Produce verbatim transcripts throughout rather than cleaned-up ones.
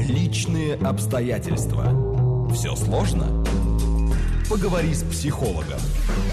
Личные обстоятельства. Все сложно? Поговори с психологом.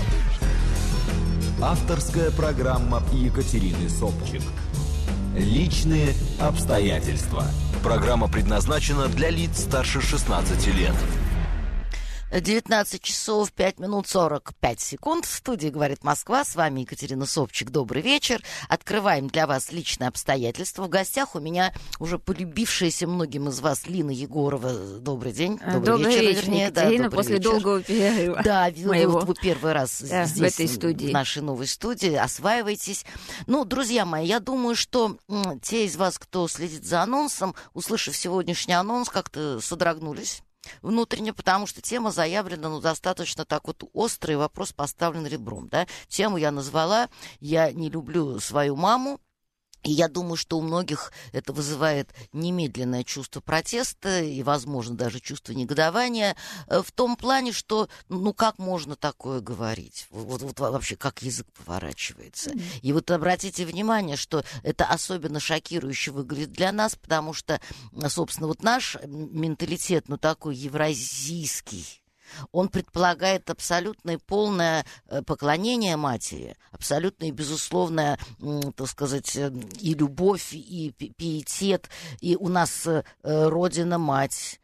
Авторская программа Екатерины Собчик. Личные обстоятельства. Программа предназначена для лиц старше шестнадцати лет. девятнадцать часов пять минут сорок пять секунд. В студии «Говорит Москва». С вами Екатерина Собчик. Добрый вечер. Открываем для вас личные обстоятельства. В гостях у меня уже полюбившаяся многим из вас Лина Егорова. Добрый день. Добрый, добрый вечер, вечер, вернее. Екатерина, да, после вечер. долгого перерыва. Да, моего. Вот вы первый раз да, здесь, в этой студии. в нашей новой студии. Осваивайтесь. Ну, друзья мои, я думаю, что м, те из вас, кто следит за анонсом, услышав сегодняшний анонс, как-то содрогнулись внутренне, потому что тема заявлена, ну, достаточно так вот остро, и вопрос поставлен ребром, да. Тему я назвала «Я не люблю свою маму». И я думаю, что у многих это вызывает немедленное чувство протеста и, возможно, даже чувство негодования в том плане, что, ну, как можно такое говорить? Вот, вот вообще, как язык поворачивается? Mm-hmm. И вот обратите внимание, что это особенно шокирующе выглядит для нас, потому что, собственно, вот наш менталитет, ну, такой евразийский, он предполагает абсолютное полное поклонение матери, абсолютное и безусловное, так сказать, и любовь, и пиетет. И у нас родина-мать,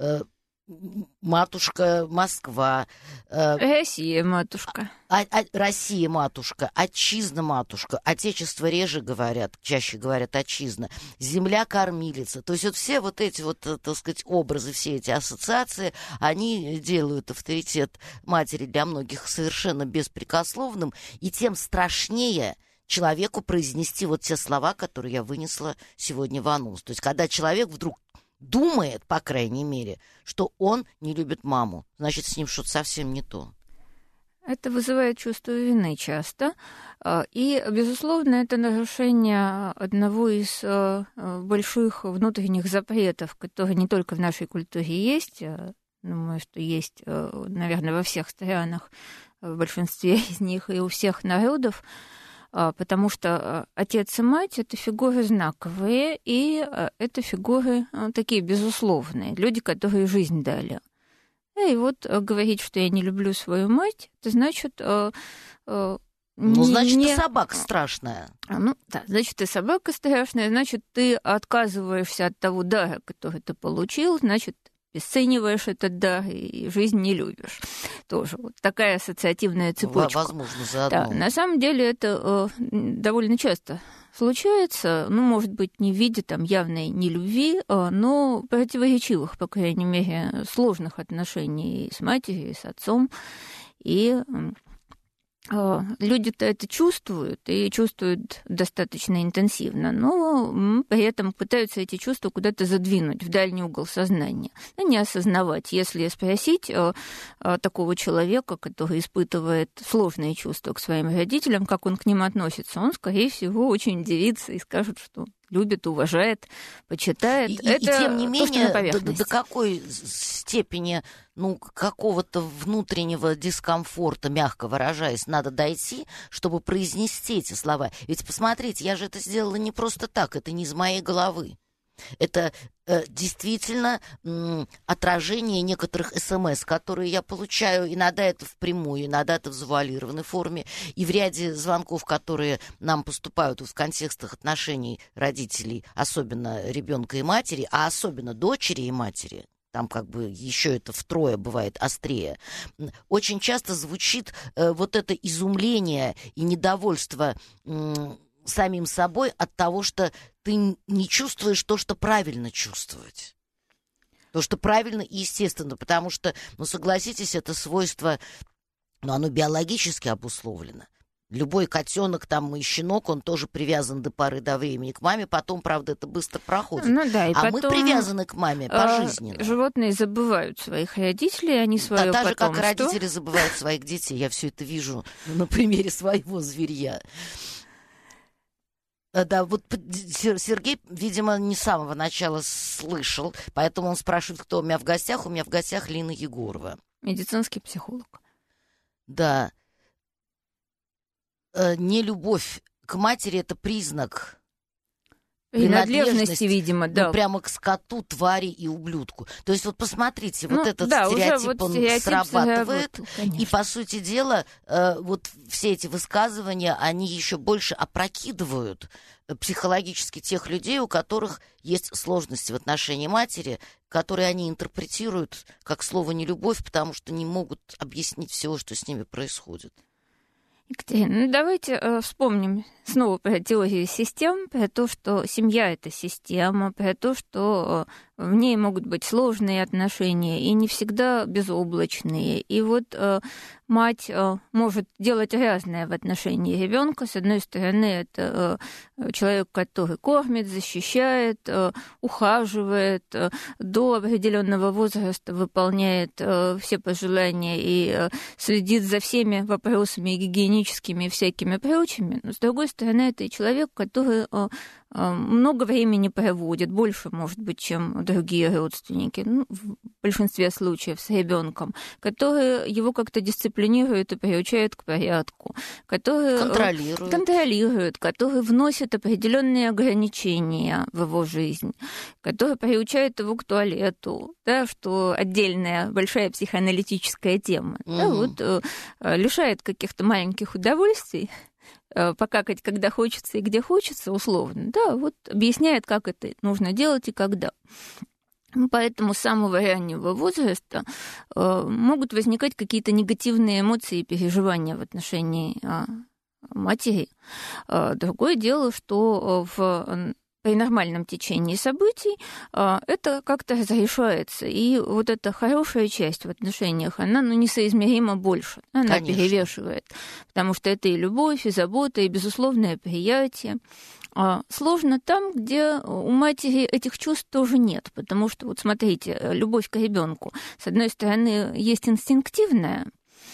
матушка Москва. Россия матушка. А, а, Россия матушка, отчизна матушка, отечество реже говорят, чаще говорят отчизна, земля кормилица. То есть вот все вот эти вот, так сказать, образы, все эти ассоциации, они делают авторитет матери для многих совершенно беспрекословным, и тем страшнее человеку произнести вот те слова, которые я вынесла сегодня в анонс. То есть когда человек вдруг думает, по крайней мере, что он не любит маму, значит, с ним что-то совсем не то. Это вызывает чувство вины часто. И, безусловно, это нарушение одного из больших внутренних запретов, которые не только в нашей культуре есть, думаю, что есть, наверное, во всех странах, в большинстве из них и у всех народов, потому что отец и мать — это фигуры знаковые, и это фигуры такие безусловные, люди, которые жизнь дали. И вот говорить, что я не люблю свою мать, это значит... Э, э, ну, не, значит, не... ты собака страшная. Ну, да, значит, ты собака страшная, значит, ты отказываешься от того дара, который ты получил, значит, обесцениваешь этот дар и жизнь не любишь. Тоже вот такая ассоциативная цепочка. Возможно, заодно. Да, на самом деле это э, довольно часто случается, ну, может быть, не в виде там явной нелюбви, но противоречивых, по крайней мере, сложных отношений с матерью, с отцом. И люди-то это чувствуют, и чувствуют достаточно интенсивно, но при этом пытаются эти чувства куда-то задвинуть в дальний угол сознания, но не осознавать. Если спросить такого человека, который испытывает сложные чувства к своим родителям, как он к ним относится, он, скорее всего, очень удивится и скажет, что любит, уважает, почитает. И, это и тем не менее, до, до, до какой степени, ну, какого-то внутреннего дискомфорта, мягко выражаясь, надо дойти, чтобы произнести эти слова. Ведь посмотрите, я же это сделала не просто так, это не из моей головы. Это э, действительно м, отражение некоторых смс, которые я получаю. Иногда это впрямую, иногда это в завуалированной форме. И в ряде звонков, которые нам поступают в контекстах отношений родителей, особенно ребенка и матери, а особенно дочери и матери, там как бы еще это втрое бывает острее, очень часто звучит э, вот это изумление и недовольство м, самим собой от того, что ты не чувствуешь то, что правильно чувствовать. То, что правильно и естественно, потому что, ну, согласитесь, это свойство, ну, оно биологически обусловлено. Любой котенок там и щенок, он тоже привязан до поры до времени к маме, потом, правда, это быстро проходит. Ну, да, и а потом, мы привязаны к маме пожизненно. Животные забывают своих родителей, они свое да, так же, потомство. как и родители забывают своих детей. Я все это вижу на примере своего зверья. Да, вот Сергей, видимо, не с самого начала слышал, поэтому он спрашивает, кто у меня в гостях. У меня в гостях Лина Егорова. Медицинский психолог. Да. Нелюбовь к матери — это признак. принадлежности, видимо, да. Ну, прямо к скоту, твари и ублюдку. То есть вот посмотрите, ну, вот этот да, стереотип, вот он стереотип срабатывает, конечно. и, по сути дела, э, вот все эти высказывания, они еще больше опрокидывают психологически тех людей, у которых есть сложности в отношении матери, которые они интерпретируют как слово «нелюбовь», потому что не могут объяснить всего, что с ними происходит. Екатерина, ну давайте э, вспомним снова про теорию систем, про то, что семья — это система, про то, что э, в ней могут быть сложные отношения и не всегда безоблачные. И вот э, мать э, может делать разное в отношении ребенка. С одной стороны, это э, человек, который кормит, защищает, э, ухаживает, э, до определенного возраста выполняет э, все пожелания и э, следит за всеми вопросами гигиеническими и всякими прочими. Но с другой стороны, это и человек, который э, э, много времени проводит, больше, может быть, чем другие родственники, ну, в большинстве случаев с ребенком, который его как-то дисциплинирует и приучает к порядку, который контролирует, контролирует который вносит определенные ограничения в его жизнь, который приучает его к туалету, да, что отдельная большая психоаналитическая тема, mm-hmm. да, вот, э, лишает каких-то маленьких удовольствий, покакать, когда хочется и где хочется, условно, да, вот объясняет, как это нужно делать и когда. Поэтому с самого раннего возраста э, могут возникать какие-то негативные эмоции и переживания в отношении э, матери. Э, другое дело, что в при нормальном течении событий э, это как-то разрешается. И вот эта хорошая часть в отношениях, она ну, несоизмеримо больше. Она Конечно. перевешивает. Потому что это и любовь, и забота, и безусловное приятие. Сложно там, где у матери этих чувств тоже нет, потому что, вот смотрите, любовь к ребенку, с одной стороны, есть инстинктивная,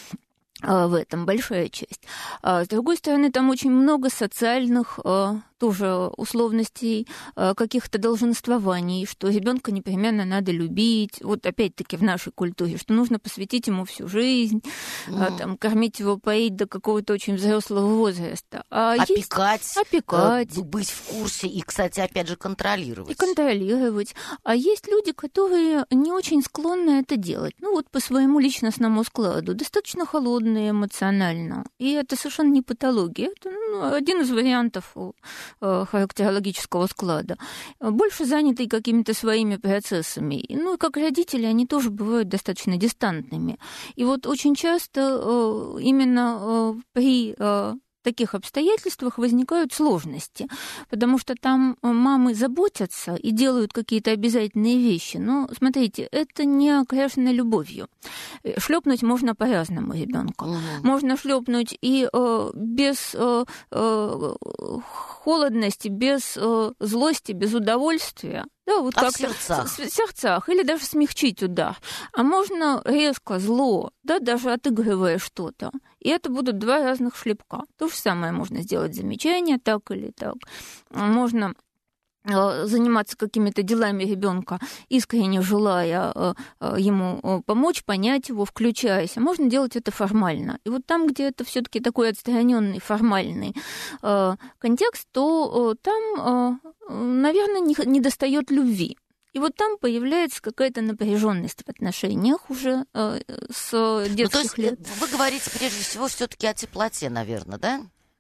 в этом большая часть. С другой стороны, там очень много социальных тоже условностей, каких-то долженствований, что ребенка непременно надо любить. Вот опять-таки в нашей культуре, что нужно посвятить ему всю жизнь, mm. там, кормить его, поить до какого-то очень взрослого возраста. А опекать, есть... опекать. Э, быть в курсе и, кстати, опять же, контролировать. И контролировать. А есть люди, которые не очень склонны это делать. Ну вот по своему личностному складу. Достаточно холодные эмоционально. И это совершенно не патология. Это ну, один из вариантов характерологического склада, больше занятый какими-то своими процессами. Ну и как родители, они тоже бывают достаточно дистантными. И вот очень часто именно при таких обстоятельствах возникают сложности, потому что там мамы заботятся и делают какие-то обязательные вещи. Но, смотрите, это не окрашено любовью. Шлепнуть можно по-разному ребенка. Угу. Можно шлепнуть и э, без э, э, холодности, без э, злости, без удовольствия. Да, вот а как в сердцах. В сердцах, или даже смягчить удар. А можно резко, зло, да, даже отыгрывая что-то. И это будут два разных шлепка. То же самое можно сделать замечание, так или так. Можно заниматься какими-то делами ребенка, искренне желая ему помочь, понять его, включаясь. А можно делать это формально. И вот там, где это все-таки такой отстраненный, формальный контекст, то там, наверное, не достает любви. И вот там появляется какая-то напряженность в отношениях уже э, с детских ну, то есть лет. Вы говорите прежде всего все-таки о теплоте, наверное, да?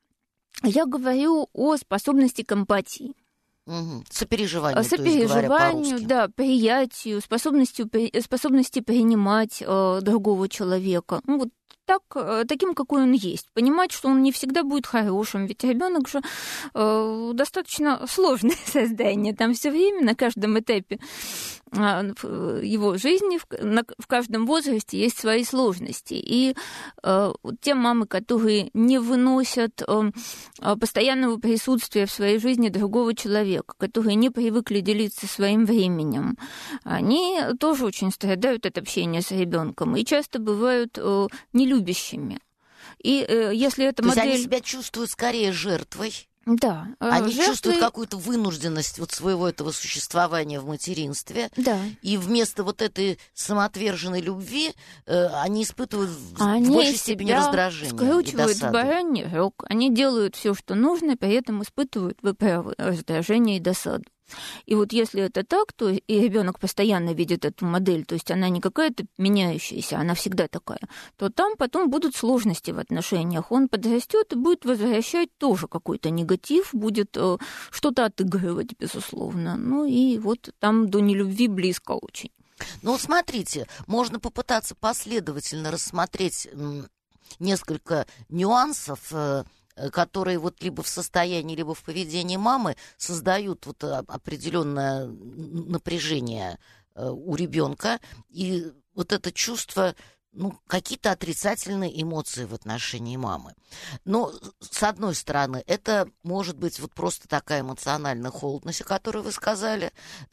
Я говорю о способности к эмпатии. Угу. Сопереживанию, Сопереживанию, да, приятию, способностью, способности принимать э, другого человека. Ну, вот так, таким, какой он есть. Понимать, что он не всегда будет хорошим, ведь ребенок же э, достаточно сложное создание. Там все время на каждом этапе э, его жизни, в, на, в каждом возрасте есть свои сложности. И э, те мамы, которые не выносят э, постоянного присутствия в своей жизни другого человека, которые не привыкли делиться своим временем, они тоже очень страдают от общения с ребенком и часто бывают э, нелюбящими. И э, если эта То модель... есть они себя чувствуют скорее жертвой, Да. Они жертвы... чувствуют какую-то вынужденность вот своего этого существования в материнстве. Да. И вместо вот этой самоотверженной любви э, они испытывают они в большей степени раздражение скручивают и досаду. бараний рог. Они делают все, что нужно, при этом испытывают, вы правы, раздражение и досаду. И вот если это так, то и ребенок постоянно видит эту модель, то есть она не какая-то меняющаяся, она всегда такая, то там потом будут сложности в отношениях. Он подрастет и будет возвращать тоже какой-то негатив, будет э, что-то отыгрывать, безусловно. Ну и вот там до нелюбви близко очень. Ну, смотрите, можно попытаться последовательно рассмотреть м, несколько нюансов, э, которые вот либо в состоянии, либо в поведении мамы создают вот определенное напряжение у ребенка, и вот это чувство, ну, какие-то отрицательные эмоции в отношении мамы. Но, с одной стороны, это может быть вот просто такая эмоциональная холодность, о которой вы сказали.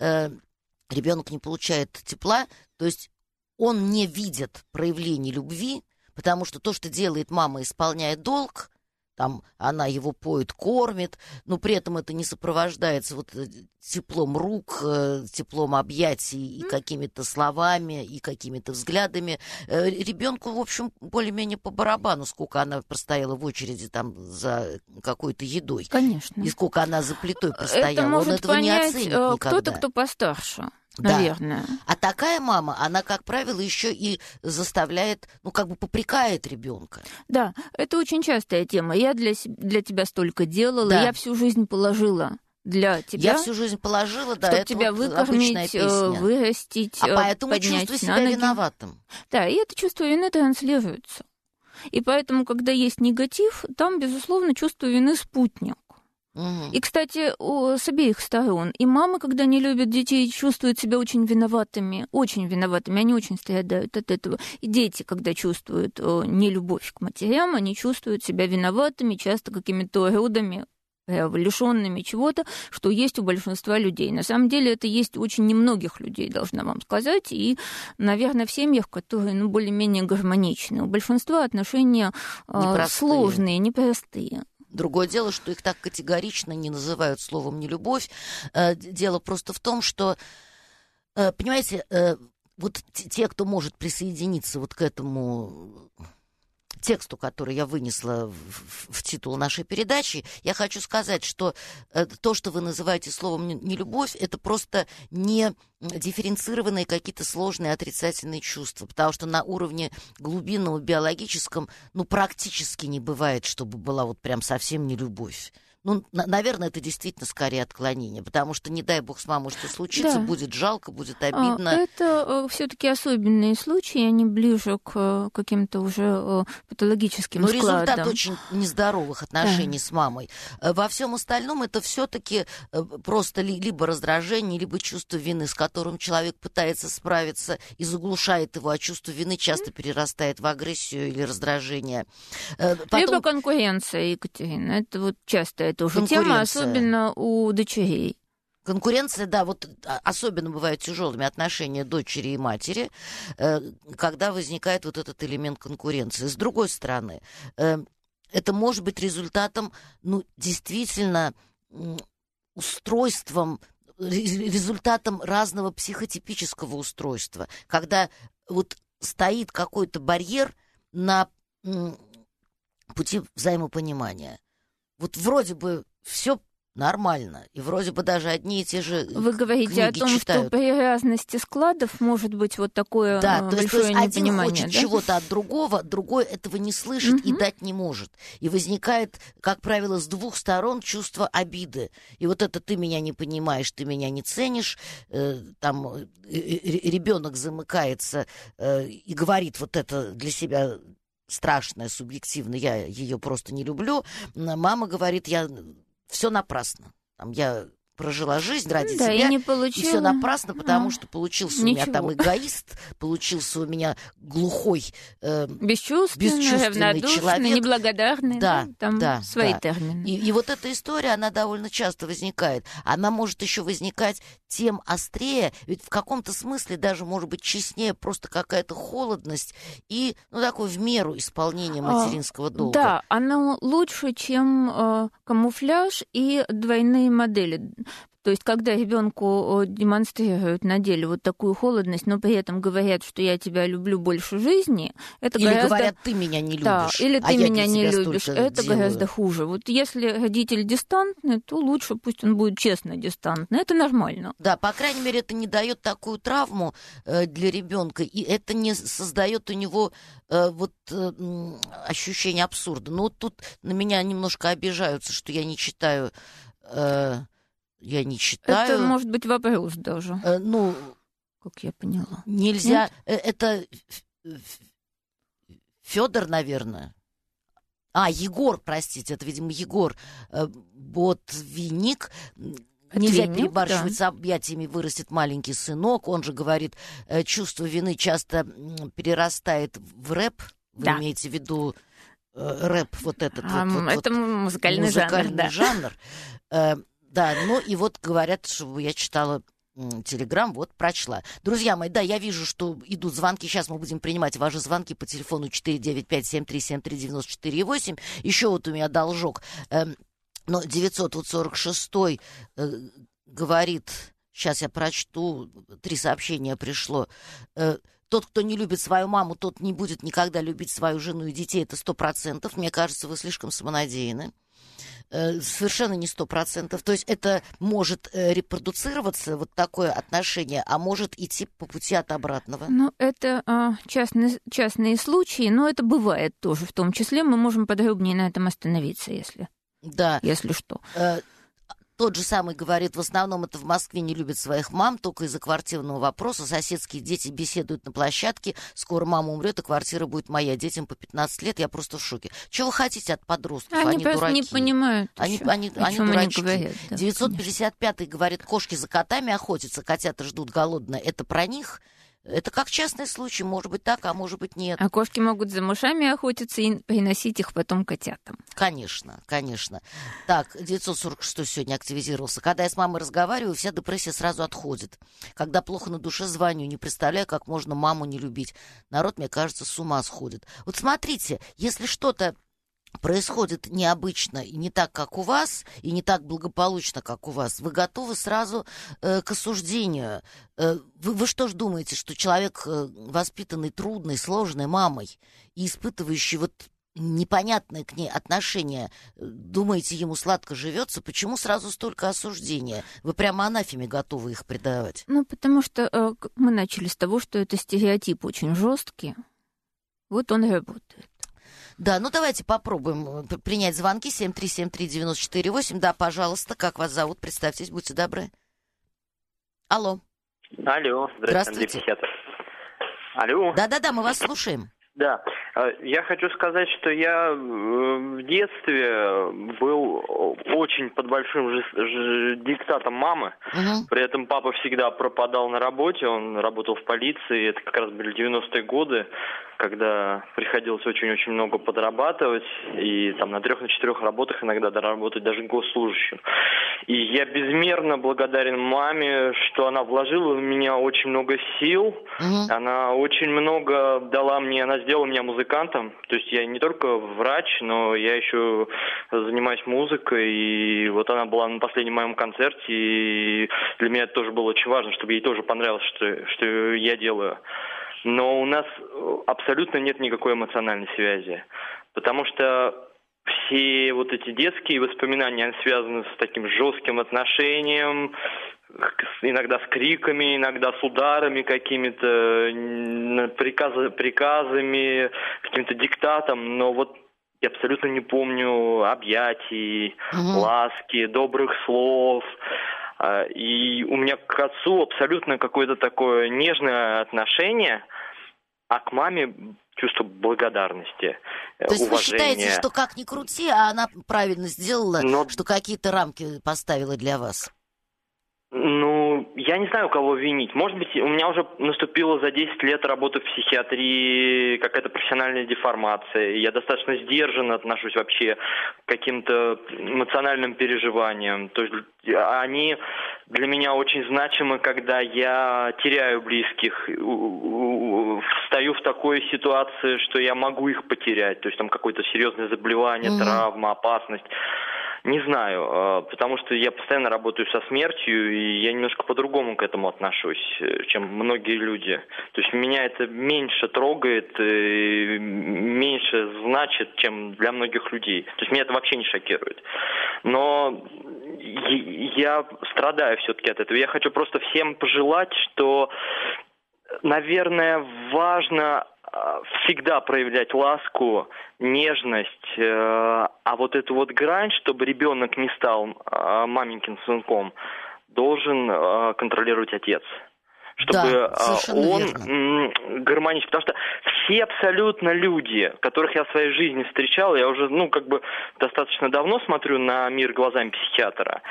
Ребенок не получает тепла, то есть он не видит проявлений любви, потому что то, что делает мама, исполняет долг, там она его поет, кормит, но при этом это не сопровождается вот теплом рук, теплом объятий и какими-то словами, и какими-то взглядами. Ребенку, в общем, более-менее по барабану, сколько она простояла в очереди там за какой-то едой. Конечно. И сколько она за плитой простояла. Это может Он этого понять не оценит никогда. Кто-то, кто постарше. Да. Наверное. А такая мама, она, как правило, еще и заставляет, ну, как бы попрекает ребенка. Да, это очень частая тема. Я для, для тебя столько делала, да. я всю жизнь положила для тебя. Я всю жизнь положила, да, чтобы это тебя вот выкормить, вырастить, а поэтому поднять чувствую на себя ноги. Виноватым. Да, и это чувство вины транслируется. И поэтому, когда есть негатив, там, безусловно, чувство вины спутник. Угу. И, кстати, с обеих сторон. И мамы, когда не любят детей, чувствуют себя очень виноватыми, очень виноватыми, они очень страдают от этого. И дети, когда чувствуют нелюбовь к матерям, они чувствуют себя виноватыми, часто какими-то уродами, лишенными чего-то, что есть у большинства людей. На самом деле это есть у очень немногих людей, должна вам сказать, и, наверное, в семьях, которые, ну, более-менее гармоничны. У большинства отношения непростые. Сложные, непростые. Другое дело, что их так категорично не называют словом «нелюбовь». Дело просто в том, что, понимаете, вот те, кто может присоединиться вот к этому тексту, который я вынесла в, в, в титул нашей передачи, я хочу сказать, что то, что вы называете словом «нелюбовь», это просто не дифференцированные какие-то сложные отрицательные чувства, потому что на уровне глубинного биологическом, ну, практически не бывает, чтобы была вот прям совсем нелюбовь. Ну, на- наверное, это действительно скорее отклонение, потому что, не дай бог, с мамой что случится, Да. будет жалко, будет обидно. Это все-таки особенные случаи, они ближе к каким-то уже патологическим Но складам. результат очень нездоровых отношений Да. с мамой. Во всем остальном это все-таки просто ли- либо раздражение, либо чувство вины, с которым человек пытается справиться и заглушает его, а чувство вины часто перерастает в агрессию или раздражение. Э, Потом... Либо конкуренция, Екатерина. Это вот часто это уже тема, особенно у дочерей. Конкуренция, да, вот особенно бывают тяжелыми отношения дочери и матери, когда возникает вот этот элемент конкуренции. С другой стороны, это может быть результатом, ну, действительно, устройством, результатом разного психотипического устройства, когда вот стоит какой-то барьер на пути взаимопонимания. Вот вроде бы все нормально, и вроде бы даже одни и те же Вы говорите о том, читают. что при разности складов может быть вот такое да, большое то есть, то есть один непонимание. хочет Да? чего-то от другого, другой этого не слышит Угу. и дать не может. И возникает, как правило, с двух сторон чувство обиды. И вот это ты меня не понимаешь, ты меня не ценишь, э, там э, ребенок замыкается э, и говорит вот это для себя страшное, субъективно, я ее просто не люблю. Мама говорит, я... все напрасно. Там, я прожила жизнь ради да, тебя, и, не получила... и все напрасно, потому а, что получился ничего. у меня там эгоист, получился у меня глухой, э, бесчувственный, бесчувственный человек. Неблагодарный, да, да, там да, свои да. термины. И, и вот эта история, она довольно часто возникает. Она может еще возникать тем острее, ведь в каком-то смысле даже может быть честнее просто какая-то холодность и, ну, такое в меру исполнение материнского долга. Да, оно лучше, чем э, камуфляж и двойные модели. То есть, когда ребенку демонстрируют на деле вот такую холодность, но при этом говорят, что я тебя люблю больше жизни, это или гораздо... говорят, ты меня не любишь, да, или ты а меня я не любишь, это делаю. Гораздо хуже. Вот если родитель дистантный, то лучше пусть он будет честно дистантный, это нормально. Да, по крайней мере, это не дает такую травму э, для ребенка, и это не создает у него э, вот э, ощущение абсурда. Но вот тут на меня немножко обижаются, что я не читаю... Э, Я не читаю. Это может быть вопрос даже. Э, ну, как я поняла. Нельзя. Э, это Федор, наверное. А, Егор, простите, это, видимо, Егор э, Ботвинник. Нельзя Отвинник, перебарщивать да. с объятиями, вырастет маленький сынок. Он же говорит, э, чувство вины часто перерастает в рэп. Вы да. имеете в виду э, рэп, вот этот а, вот, вот, это вот, музыкальный, музыкальный жанр. жанр. Да. Э, Да, ну и вот говорят, чтобы я читала м, телеграм, вот прочла. Друзья мои, да, я вижу, что идут звонки. Сейчас мы будем принимать ваши звонки по телефону четыре девять пять семь три семь три девять четыре восемь. Еще вот у меня должок. Э, но девятьсот сорок шесть э, говорит, сейчас я прочту, три сообщения пришло. Э, Тот, кто не любит свою маму, тот не будет никогда любить свою жену и детей. Это сто процентов. Мне кажется, вы слишком самонадеянны. Совершенно не сто процентов. То есть это может репродуцироваться, вот такое отношение, а может идти по пути от обратного. Ну, это а, частные, частные случаи, но это бывает тоже. В том числе мы можем подробнее на этом остановиться, если, да. если что. Тот же самый говорит, в основном это в Москве не любят своих мам, только из-за квартирного вопроса. Соседские дети беседуют на площадке. Скоро мама умрет, и квартира будет моя. Детям по пятнадцать лет, я просто в шоке. Чего вы хотите от подростков? Они, они просто дураки. не понимают Они, еще, они, о они чем дурачки. они говорят. Да, девятьсот пятьдесят пятый говорит, кошки за котами охотятся, котята ждут голодные. Это про них? Это как частный случай, может быть так, а может быть нет. А кошки могут за мышами охотиться и приносить их потом котятам. Конечно, конечно. Так, девятьсот сорок шесть сегодня активизировался. Когда я с мамой разговариваю, вся депрессия сразу отходит. Когда плохо на душе, звоню, не представляю, как можно маму не любить. Народ, мне кажется, с ума сходит. Вот смотрите, если что-то происходит необычно и не так, как у вас, и не так благополучно, как у вас, вы готовы сразу э, к осуждению. Э, вы, вы что ж думаете, что человек, э, воспитанный трудной, сложной мамой и испытывающий вот непонятное к ней отношение, думаете, ему сладко живется? Почему сразу столько осуждения? Вы прямо анафеме готовы их придавать? Ну, потому что э, мы начали с того, что это стереотип очень жесткий. Вот он и работает. Да, ну давайте попробуем принять звонки. семь три семь три девять четыре восемь. Да, пожалуйста, как вас зовут? Представьтесь, будьте добры. Алло. Алло, здравствуйте, Андрей Психиатр. Алло. Да-да-да, мы вас слушаем. Да, я хочу сказать, что я в детстве был очень под большим ж- ж- диктатом мамы. Угу. При этом папа всегда пропадал на работе, он работал в полиции. Это как раз были девяностые годы, когда приходилось очень-очень много подрабатывать. И там на трех, на четырех работах иногда доработать даже госслужащим. И я безмерно благодарен маме, что она вложила в меня очень много сил. Угу. Она очень много дала мне, она сделала меня музыкантом. То есть я не только врач, но я еще занимаюсь музыкой. И вот она была на последнем моем концерте. И для меня это тоже было очень важно, чтобы ей тоже понравилось, что, что я делаю. Но у нас абсолютно нет никакой эмоциональной связи. Потому что все вот эти детские воспоминания, они связаны с таким жестким отношением, иногда с криками, иногда с ударами какими-то, приказ, приказами, каким-то диктатом. Но вот я абсолютно не помню объятий, угу. ласки, добрых слов. И у меня к отцу абсолютно какое-то такое нежное отношение, а к маме чувство благодарности, То есть уважения. Вы считаете, что как ни крути, а она правильно сделала, Но... что какие-то рамки поставила для вас? Ну, я не знаю, кого винить. Может быть, у меня уже наступило за десять лет работы в психиатрии какая-то профессиональная деформация. Я достаточно сдержанно отношусь вообще к каким-то эмоциональным переживаниям. То есть они для меня очень значимы, когда я теряю близких, встаю в такой ситуации, что я могу их потерять. То есть там какое-то серьезное заболевание, mm-hmm. травма, опасность. Не знаю, потому что я постоянно работаю со смертью, и я немножко по-другому к этому отношусь, чем многие люди. То есть меня это меньше трогает, меньше значит, чем для многих людей. То есть меня это вообще не шокирует. Но я страдаю все-таки от этого. Я хочу просто всем пожелать, что, наверное, важно всегда проявлять ласку, нежность, а вот эту вот грань, чтобы ребенок не стал маменькин сынком, должен контролировать отец. Чтобы да, он верно. гармоничен. Потому что все абсолютно люди, которых я в своей жизни встречал, я уже, ну, как бы достаточно давно смотрю на мир глазами психиатра.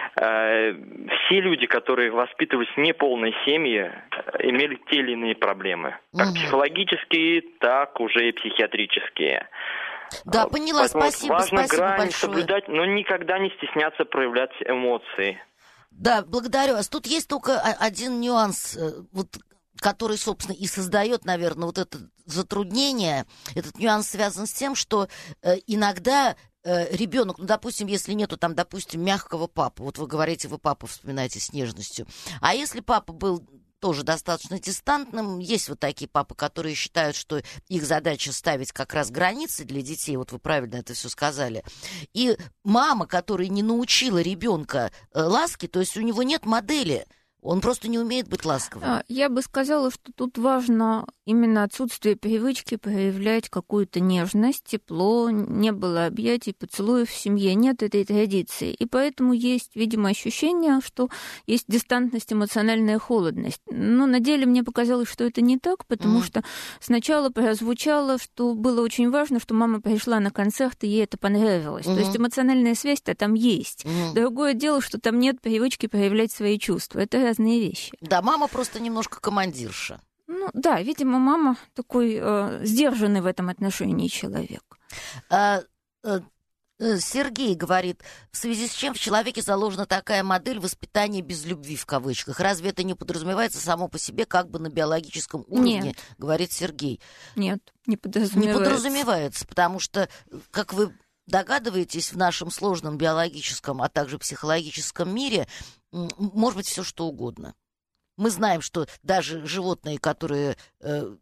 Все люди, которые воспитывались в неполной семье, имели те или иные проблемы. Как угу. психологические, так уже и психиатрические. Да, поняла, Поэтому спасибо, важно спасибо грань большое. соблюдать, но никогда не стесняться проявлять эмоции. Да, благодарю вас. Тут есть только один нюанс, вот, который, собственно, и создает, наверное, вот это затруднение. Этот нюанс связан с тем, что э, иногда э, ребенок, ну, допустим, если нету там, допустим, мягкого папы, вот вы говорите, вы папу вспоминаете с нежностью, а если папа был тоже достаточно дистантным. Есть вот такие папы, которые считают, что их задача ставить как раз границы для детей. Вот вы правильно это все сказали. И мама, которая не научила ребенка ласки, то есть у него нет модели. Он просто не умеет быть ласковым. Я бы сказала, что тут важно именно отсутствие привычки проявлять какую-то нежность, тепло, не было объятий, поцелуев в семье, нет этой традиции. И поэтому есть, видимо, ощущение, что есть дистантность, эмоциональная холодность. Но на деле мне показалось, что это не так, потому mm. что сначала прозвучало, что было очень важно, что мама пришла на концерт, и ей это понравилось. Mm-hmm. То есть эмоциональная связь-то там есть. Mm-hmm. Другое дело, что там нет привычки проявлять свои чувства. Это разные вещи. Да, мама просто немножко командирша. Ну да, видимо, мама такой э, сдержанный в этом отношении человек. А, а, Сергей говорит, в связи с чем в человеке заложена такая модель воспитания без любви в кавычках. Разве это не подразумевается само по себе как бы на биологическом уровне, Нет. говорит Сергей? Нет, не подразумевается. Не подразумевается, потому что, как вы догадываетесь, в нашем сложном биологическом, а также психологическом мире может быть все что угодно. Мы знаем, что даже животные, которые э,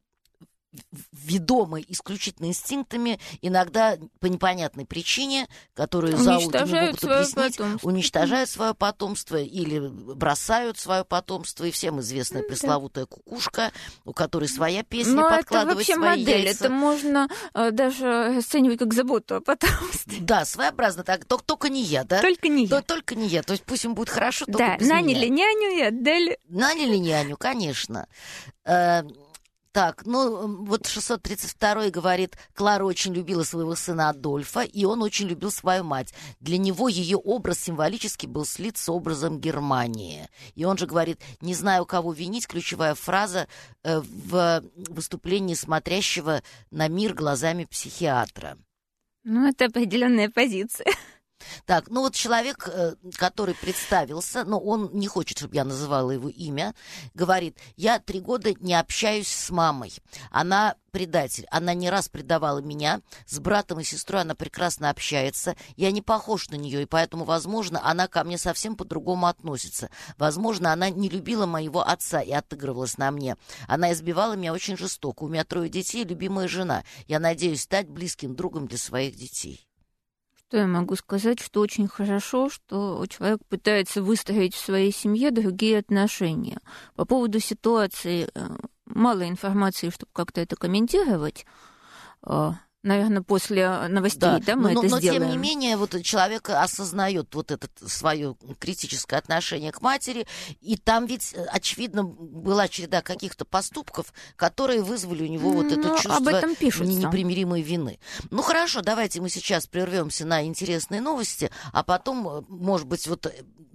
ведомы исключительно инстинктами, иногда по непонятной причине, которую зоологи не могут объяснить, потомство. уничтожают свое потомство или бросают свое потомство. И всем известная пресловутая кукушка, у которой своя песня, но подкладывать это вообще свои модель. яйца. Это можно э, даже расценивать как заботу о потомстве. Да, своеобразно так. Только, только не я, да? Только не я. Только не я. То есть пусть им будет хорошо, только да, без наняли меня. няню и отдали. Наняли няню, конечно. Э, Так, ну, вот шестьсот тридцать второй говорит, Клара очень любила своего сына Адольфа, и он очень любил свою мать. Для него ее образ символически был слит с образом Германии. И он же говорит, не знаю, кого винить, ключевая фраза э, в выступлении смотрящего на мир глазами психиатра. Ну, это определенная позиция. Так, ну вот человек, который представился, но он не хочет, чтобы я называла его имя, говорит, я три года не общаюсь с мамой. Она предатель, она не раз предавала меня, с братом и сестрой она прекрасно общается, я не похож на нее, и поэтому, возможно, она ко мне совсем по-другому относится. Возможно, она не любила моего отца и отыгрывалась на мне. Она избивала меня очень жестоко. У меня трое детей, любимая жена. Я надеюсь стать близким другом для своих детей. Что я могу сказать, что очень хорошо, что человек пытается выстроить в своей семье другие отношения. По поводу ситуации мало информации, чтобы как-то это комментировать. Наверное, после новостей, да, да мы но, это но, сделаем. Но, тем не менее, вот человек осознает вот это свое критическое отношение к матери, и там ведь, очевидно, была череда каких-то поступков, которые вызвали у него вот это но чувство об этом пишется. непримиримой вины. Ну, хорошо, давайте мы сейчас прервемся на интересные новости, а потом, может быть, вот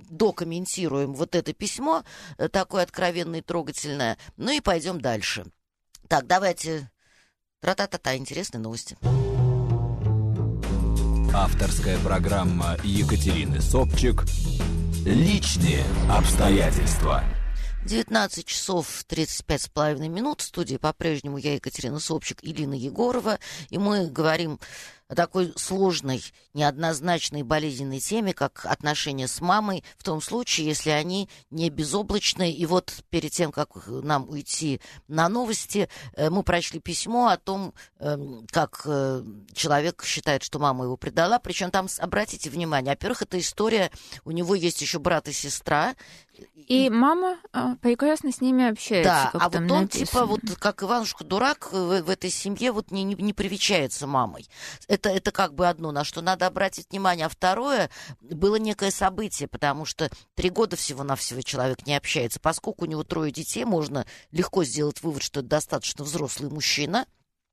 докомментируем вот это письмо, такое откровенное и трогательное, ну и пойдем дальше. Так, давайте... Тра-та-та-та, интересные новости. Авторская программа Екатерины Собчик «Личные обстоятельства». девятнадцать часов тридцать пять с половиной минут. В студии по-прежнему я, Екатерина Собчик, и Лина Егорова. И мы говорим о такой сложной, неоднозначной, болезненной теме, как отношения с мамой, в том случае, если они не безоблачные. И вот перед тем, как нам уйти на новости, мы прочли письмо о том, как человек считает, что мама его предала. Причем там, обратите внимание, во-первых, эта история, у него есть еще брат и сестра. И мама а, прекрасно с ними общается. Да, как а там вот он, написано. типа, вот как Иванушка-дурак в, в этой семье вот не, не, не привечается мамой. Это, это как бы одно, на что надо обратить внимание. А второе, было некое событие, потому что три года всего-навсего человек не общается. Поскольку у него трое детей, можно легко сделать вывод, что это достаточно взрослый мужчина.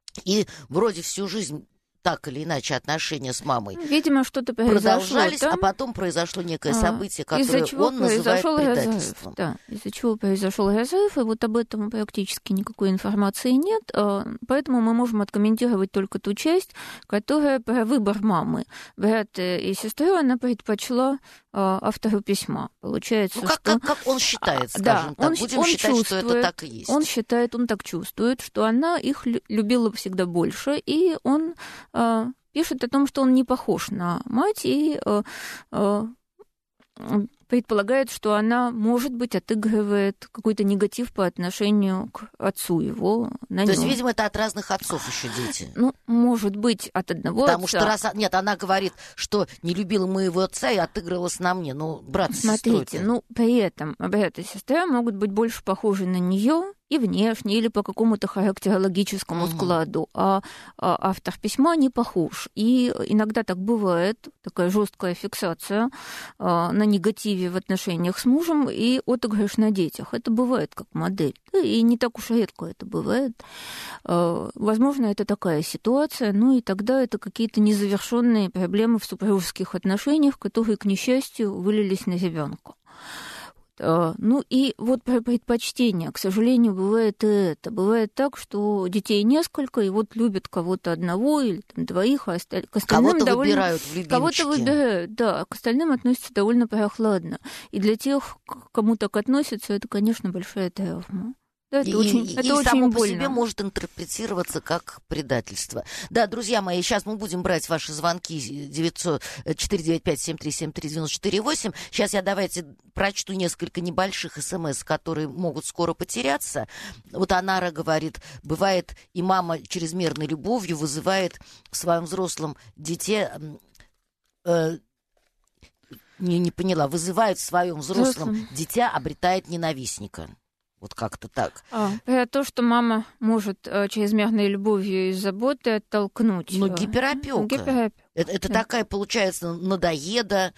И вроде всю жизнь... так или иначе отношения с мамой Видимо, что-то продолжались, там, а потом произошло некое событие, а, которое он называет предательством. Разрыв, да, из-за чего произошел разрыв, и вот об этом практически никакой информации нет, поэтому мы можем откомментировать только ту часть, которая про выбор мамы. Брат и сестру она предпочла автору письма. Получается, ну, как, что... как, как он считает, скажем да, так. Он, Будем он считать, что это так и есть. Он считает, он так чувствует, что она их любила всегда больше, и он э, пишет о том, что он не похож на мать, и э, э, предполагает, что она, может быть, отыгрывает какой-то негатив по отношению к отцу его. На То нем. есть, видимо, это от разных отцов еще дети. Ну, может быть, от одного Потому отца. что раз... Нет, она говорит, что не любила моего отца и отыгрывалась на мне. Ну, брат с сестрой. Смотрите, ну, при этом брат и сестра могут быть больше похожи на нее и внешне, или по какому-то характерологическому угу. складу, а, а автор письма не похож. И иногда так бывает, такая жесткая фиксация а, на негативе в отношениях с мужем и отыгрыш на детях. Это бывает как модель. И не так уж редко это бывает. А, возможно, это такая ситуация, ну и тогда это какие-то незавершенные проблемы в супружеских отношениях, которые, к несчастью, вылились на ребенка. Ну и вот про предпочтение, к сожалению, бывает и это. Бывает так, что детей несколько, и вот любят кого-то одного или там, двоих, а осталь... к остальным кого-то довольно... выбирают в любимчики. Кого-то выбирают, да, к остальным относятся довольно прохладно. И для тех, к кому так относятся, это, конечно, большая травма. Да, это и, очень, и, это и очень само больно. по себе может интерпретироваться как предательство. Да, друзья мои, сейчас мы будем брать ваши звонки девятьсот четыре девять пять семь три семь три девяносто четыре восемь. Сейчас я давайте прочту несколько небольших смс, которые могут скоро потеряться. Вот Анара говорит, бывает и мама чрезмерной любовью вызывает в своем взрослом дите... Э, не, не поняла, вызывает в своем взрослом Взрослым. дитя, обретает ненавистника. Вот как-то так. А, то, что мама может э, чрезмерной любовью и заботой оттолкнуть. Ну, гиперопека. Гиперопека. Это, это да. такая, получается, надоеда,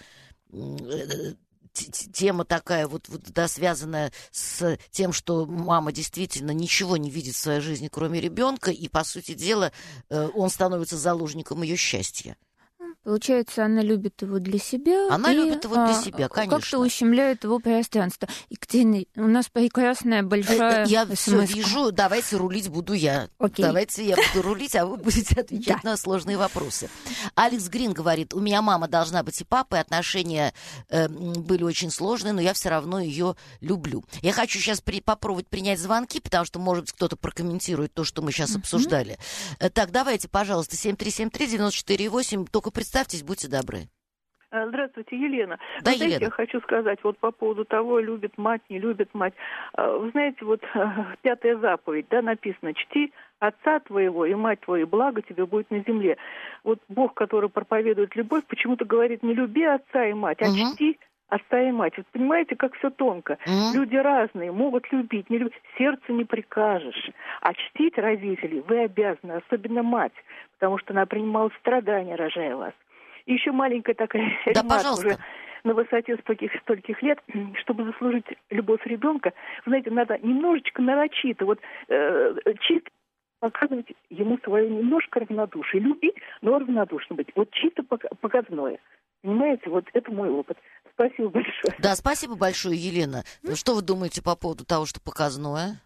тема такая, вот, вот, да, связанная с тем, что мама действительно ничего не видит в своей жизни, кроме ребенка, и, по сути дела, он становится заложником ее счастья. Получается, она любит его для себя. Она и, любит его для себя, конечно. Как-то ущемляет его пространство. Екатерина, у нас прекрасная большая Я смс-ка. все вижу, давайте рулить буду я. Окей. Давайте я буду рулить, а вы будете отвечать да. на сложные вопросы. Алекс Грин говорит, у меня мама должна быть и папа, и отношения э, были очень сложные, но я все равно ее люблю. Я хочу сейчас при, попробовать принять звонки, потому что, может быть, кто-то прокомментирует то, что мы сейчас mm-hmm. обсуждали. Так, давайте, пожалуйста, семь три семь три девяносто четыре восемь, только представьте, Представьтесь, будьте добры. Здравствуйте, Елена. Да, вы знаете, Елена. Я хочу сказать вот по поводу того, любит мать, не любит мать. Вы знаете, вот пятая заповедь, да, написано, чти отца твоего и мать твою, благо тебе будет на земле. Вот Бог, который проповедует любовь, почему-то говорит, не люби отца и мать, а угу. чти отца и мать. Вот понимаете, как все тонко. Mm-hmm. Люди разные, могут любить, не любить. Сердцу не прикажешь. А чтить родителей вы обязаны, особенно мать, потому что она принимала страдания, рожая вас. И еще маленькая такая да, ремарка уже на высоте стольких, стольких лет, чтобы заслужить любовь ребенка, знаете, надо немножечко нарочито, вот э, чисто показывать ему свое немножко равнодушие. Любить, но равнодушно быть. Вот чисто показное. Понимаете, вот это мой опыт. Спасибо большое. Да, спасибо большое, Елена. Что вы думаете по поводу того, что показное?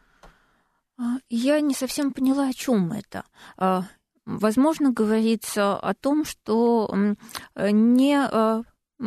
Я не совсем поняла, о чем это. Возможно, говорится о том, что не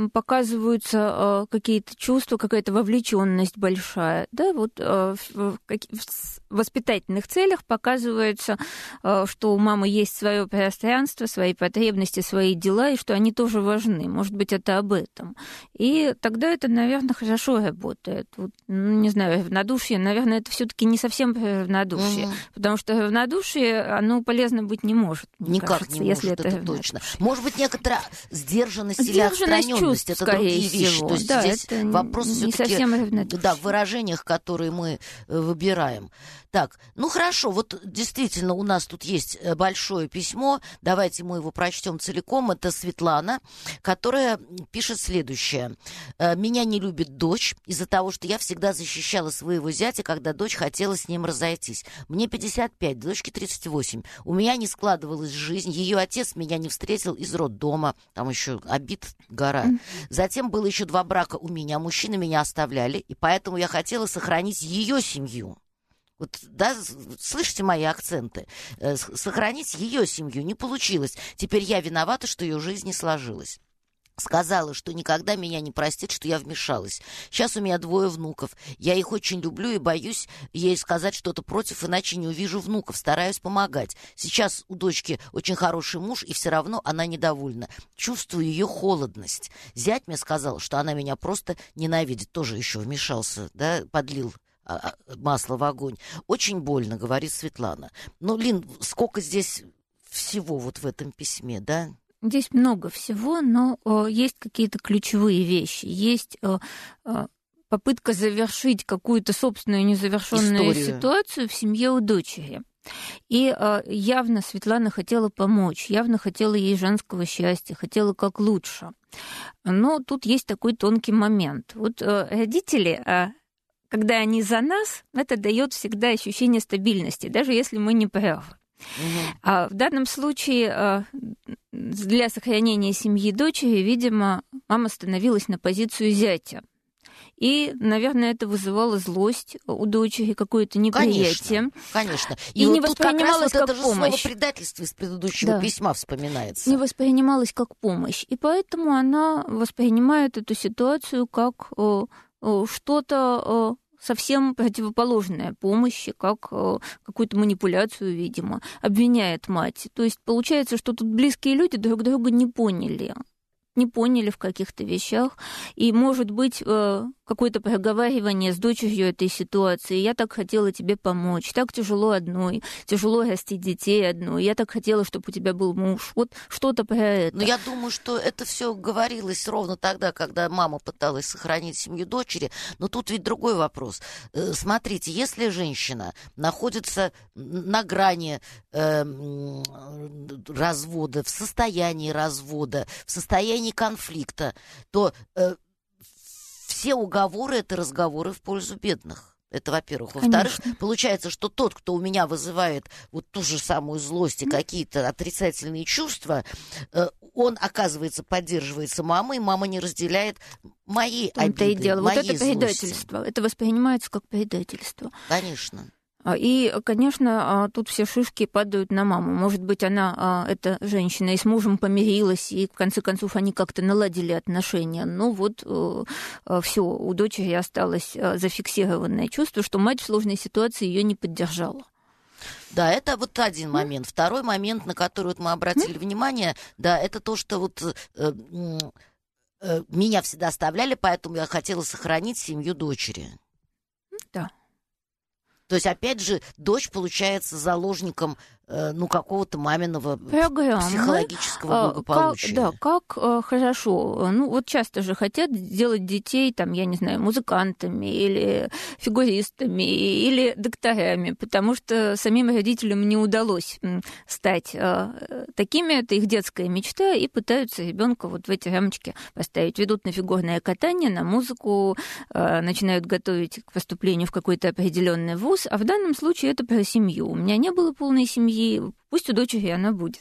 показываются какие-то чувства, какая-то вовлеченность большая. Да, вот в воспитательных целях показывается, что у мамы есть свое пространство, свои потребности, свои дела, и что они тоже важны. Может быть, это об этом. И тогда это, наверное, хорошо работает. Вот, ну, не знаю, равнодушие, наверное, это все-таки не совсем равнодушие, угу. потому что равнодушие, оно полезно быть не может. Никак кажется, не если может, это, это точно. Может быть, некоторая сдержанность, сдержанность или отстраненность, это другие всего. вещи. То есть да, здесь вопрос все-таки да, в выражениях, которые мы выбираем. Так, ну хорошо, вот действительно у нас тут есть большое письмо, давайте мы его прочтем целиком. Это Светлана, которая пишет следующее. «Меня не любит дочь из-за того, что я всегда защищала своего зятя, когда дочь хотела с ним разойтись. Мне пятьдесят пять, дочке тридцать восемь. У меня не складывалась жизнь, ее отец меня не встретил из роддома, там еще обид гора. Затем было еще два брака у меня, мужчины меня оставляли, и поэтому я хотела сохранить ее семью». Вот, да, слышите мои акценты? Сохранить ее семью не получилось. Теперь я виновата, что ее жизнь не сложилась. Сказала, что никогда меня не простит, что я вмешалась. Сейчас у меня двое внуков. Я их очень люблю и боюсь ей сказать что-то против, иначе не увижу внуков. Стараюсь помогать. Сейчас у дочки очень хороший муж, и все равно она недовольна. Чувствую ее холодность. Зять мне сказал, что она меня просто ненавидит. Тоже еще вмешался, да, подлил масло в огонь. Очень больно, говорит Светлана. Ну, Лин, сколько здесь всего вот в этом письме, да? Здесь много всего, но э, есть какие-то ключевые вещи. Есть э, э, попытка завершить какую-то собственную незавершенную Историю. ситуацию в семье у дочери. И э, явно Светлана хотела помочь, явно хотела ей женского счастья, хотела как лучше. Но тут есть такой тонкий момент. Вот э, родители... Э, Когда они за нас, это дает всегда ощущение стабильности, даже если мы не правы. Угу. А в данном случае для сохранения семьи дочери, видимо, мама становилась на позицию зятя. И, наверное, это вызывало злость у дочери, какое-то неприятие. Конечно, конечно. И, и вот не воспринималось вот как это же помощь. Слово предательство из предыдущего да. письма вспоминается. Не воспринималось как помощь. И поэтому она воспринимает эту ситуацию как что-то совсем противоположное помощи, как какую-то манипуляцию, видимо, обвиняет мать. То есть получается, что тут близкие люди друг друга не поняли. не поняли в каких-то вещах, и, может быть, какое-то проговаривание с дочерью этой ситуации. Я так хотела тебе помочь, так тяжело одной, тяжело растить детей одной, я так хотела, чтобы у тебя был муж. Вот что-то про это. Но я думаю, что это все говорилось ровно тогда, когда мама пыталась сохранить семью дочери, но тут ведь другой вопрос. Смотрите, если женщина находится на грани э, развода, в состоянии развода, в состоянии конфликта, то э, все уговоры — это разговоры в пользу бедных. Это, во-первых. Во-вторых, Конечно. Получается, что тот, кто у меня вызывает вот ту же самую злость и mm. какие-то отрицательные чувства, э, он, оказывается, поддерживается мамой, мама не разделяет мои обиды, и дело. мои Вот это злости. предательство. Это воспринимается как предательство. Конечно. И, конечно, тут все шишки падают на маму. Может быть, она, эта женщина, и с мужем помирилась, и, в конце концов, они как-то наладили отношения. Но вот все, у дочери осталось зафиксированное чувство, что мать в сложной ситуации ее не поддержала. Да, это вот один mm. момент. Второй момент, на который вот мы обратили mm. внимание, да, это то, что вот э, э, меня всегда оставляли, поэтому я хотела сохранить семью дочери. Да. То есть, опять же, дочь получается заложником э, ну, какого-то маминого Программы, психологического благополучия. Как, да, как э, хорошо. Ну, вот часто же хотят сделать детей, там, я не знаю, музыкантами или фигуристами или докторами, потому что самим родителям не удалось стать э, такими, это их детская мечта, и пытаются ребенка вот в эти рамочки поставить. Ведут на фигурное катание, на музыку, э, начинают готовить к поступлению в какой-то определенный вуз, а в данном случае это про семью. У меня не было полной семьи, пусть у дочери она будет.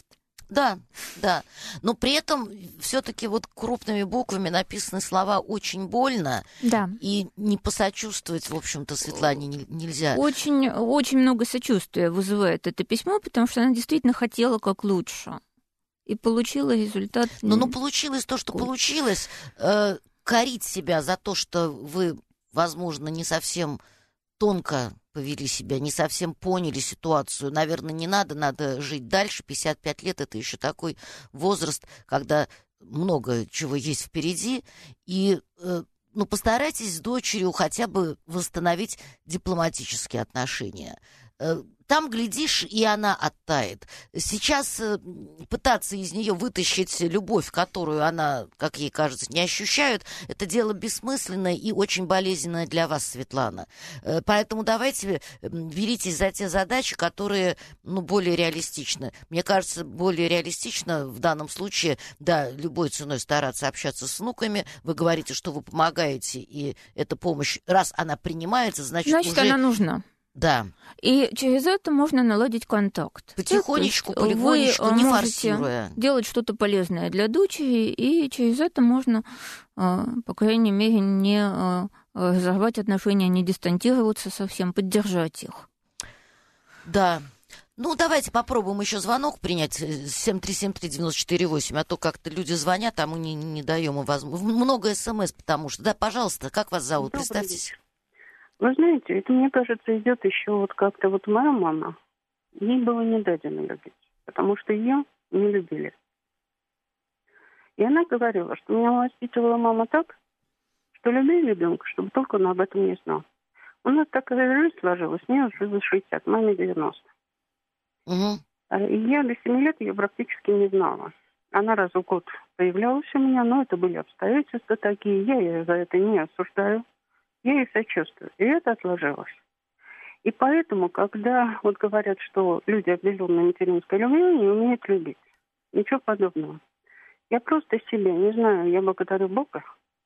Да, да. Но при этом все-таки вот крупными буквами написаны слова «очень больно». Да. И не посочувствовать, в общем-то, Светлане нельзя. Очень, очень много сочувствия вызывает это письмо, потому что она действительно хотела как лучше. И получила результат. Но ну, получилось то, что получилось. Э, корить себя за то, что вы, возможно, не совсем тонко повели себя, не совсем поняли ситуацию. Наверное, не надо, надо жить дальше. пятьдесят пять лет — это еще такой возраст, когда много чего есть впереди. И э, ну, постарайтесь с дочерью хотя бы восстановить дипломатические отношения. Э, Там, глядишь, и она оттает. Сейчас пытаться из нее вытащить любовь, которую она, как ей кажется, не ощущает, это дело бессмысленное и очень болезненное для вас, Светлана. Поэтому давайте беритесь за те задачи, которые, ну, более реалистичны. Мне кажется, более реалистично в данном случае, да, любой ценой стараться общаться с внуками. Вы говорите, что вы помогаете, и эта помощь, раз она принимается, значит, значит уже... она нужна. Да. И через это можно наладить контакт. Потихонечку, полигонечку, не форсируя. Делать что-то полезное для дочери, и через это можно, по крайней мере, не разорвать отношения, не дистанцироваться совсем, поддержать их. Да. Ну, давайте попробуем еще звонок принять. семь три семь три девять четыре восемь, а то как-то люди звонят, а мы не, не даем им возможность. Много смс, потому что... Да, пожалуйста, как вас зовут? Добрый Представьтесь. вечер. Вы знаете, это, мне кажется, идет еще вот как-то вот моя мама, ей было не дадено любить, потому что ее не любили. И она говорила, что меня воспитывала мама так, что люби ребенка, чтобы только он об этом не знал. У нас такая жизнь сложилась, мне уже за шестьдесят, маме девяносто. Угу. И я до семи лет ее практически не знала. Она раз в год появлялась у меня, но это были обстоятельства такие, я ее за это не осуждаю. Я ей сочувствую. И это отложилось. И поэтому, когда вот говорят, что люди, обделенные материнской любовью, не умеют любить. Ничего подобного. Я просто себя, не знаю, я благодарю Бога.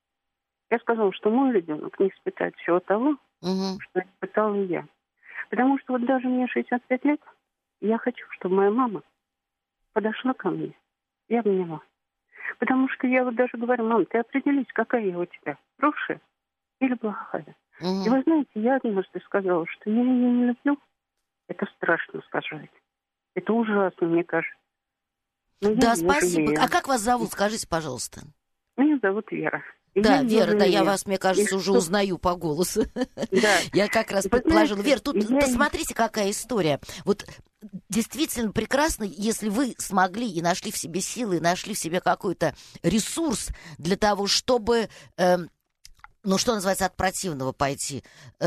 Я сказала, что мой ребенок не испытает всего того, угу. что испытала я. Потому что вот даже мне шестьдесят пять лет, я хочу, чтобы моя мама подошла ко мне и обняла. Потому что я вот даже говорю: мам, ты определись, какая я у тебя, хорошая или плохая. Угу. И вы знаете, я однажды сказала, что я ее не люблю. Это страшно сказать. Это ужасно, мне кажется. Но да, спасибо. А как вас зовут? Скажите, пожалуйста. Меня зовут Вера. И да, Вера, да, я вас, мне кажется, и уже что... узнаю по голосу. Да. Я как раз предположила. Вера, тут я... посмотрите, какая история. Вот действительно прекрасно, если вы смогли и нашли в себе силы, и нашли в себе какой-то ресурс для того, чтобы... Э, ну, что называется, от противного пойти.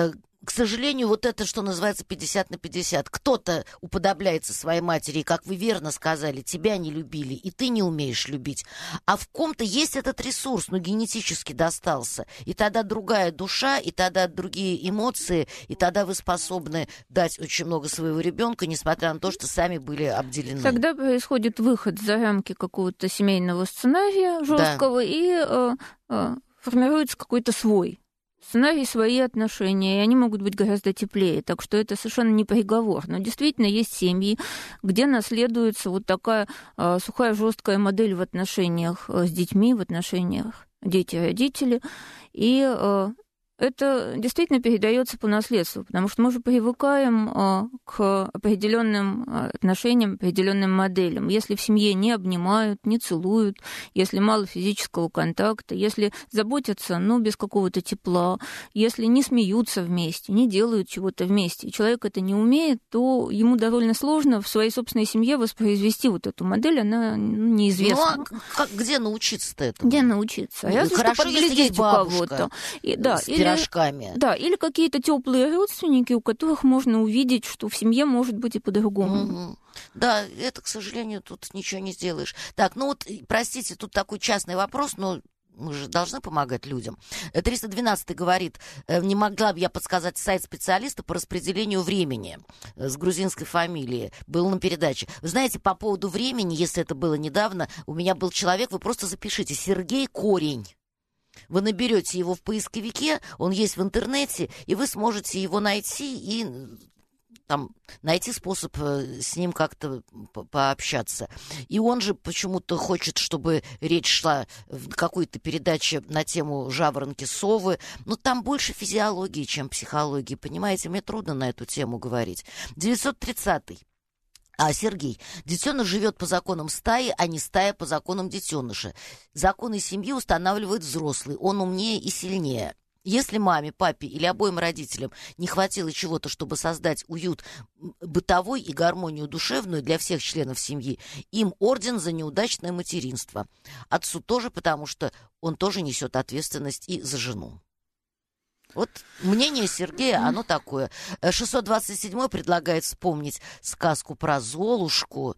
К сожалению, вот это, что называется, пятьдесят на пятьдесят. Кто-то уподобляется своей матери, и, как вы верно сказали, тебя не любили, и ты не умеешь любить. А в ком-то есть этот ресурс, ну, генетически достался. И тогда другая душа, и тогда другие эмоции, и тогда вы способны дать очень много своего ребенка, несмотря на то, что сами были обделены. Тогда происходит выход за рамки какого-то семейного сценария жесткого, да. и э, э, формируется какой-то свой сценарий, свои отношения, и они могут быть гораздо теплее. Так что это совершенно не приговор. Но действительно есть семьи, где наследуется вот такая э, сухая, жесткая модель в отношениях с детьми, в отношениях дети-родители. И э, это действительно передается по наследству, потому что мы же привыкаем э, к определенным отношениям, определенным моделям. Если в семье не обнимают, не целуют, если мало физического контакта, если заботятся, но без какого-то тепла, если не смеются вместе, не делают чего-то вместе, и человек это не умеет, то ему довольно сложно в своей собственной семье воспроизвести вот эту модель, она неизвестна. Ну, а как, где научиться-то этому? Где научиться? Ну, разве хорошо, что если есть бабушка и, да, с или, пирожками. Да, или какие-то теплые родственники, у которых можно увидеть, что в семье может быть и по-другому. Угу. Да, это, к сожалению, тут ничего не сделаешь. Так, ну вот, простите, тут такой частный вопрос, но мы же должны помогать людям. триста двенадцатый говорит: не могла бы я подсказать сайт специалиста по распределению времени с грузинской фамилией. Был на передаче. Вы знаете, по поводу времени, если это было недавно, у меня был человек, вы просто запишите: Сергей Корень. Вы наберете его в поисковике, он есть в интернете, и вы сможете его найти и там найти способ с ним как-то пообщаться. И он же почему-то хочет, чтобы речь шла в какой-то передаче на тему жаворонки-совы. Но там больше физиологии, чем психологии, понимаете? Мне трудно на эту тему говорить. девятьсот тридцатый. А, Сергей, детеныш живет по законам стаи, а не стая по законам детеныша. Законы семьи устанавливает взрослый, он умнее и сильнее. Если маме, папе или обоим родителям не хватило чего-то, чтобы создать уют бытовой и гармонию душевную для всех членов семьи, им орден за неудачное материнство. Отцу тоже, потому что он тоже несет ответственность и за жену. Вот мнение Сергея, оно такое. шестьсот двадцать седьмой предлагает вспомнить сказку про Золушку.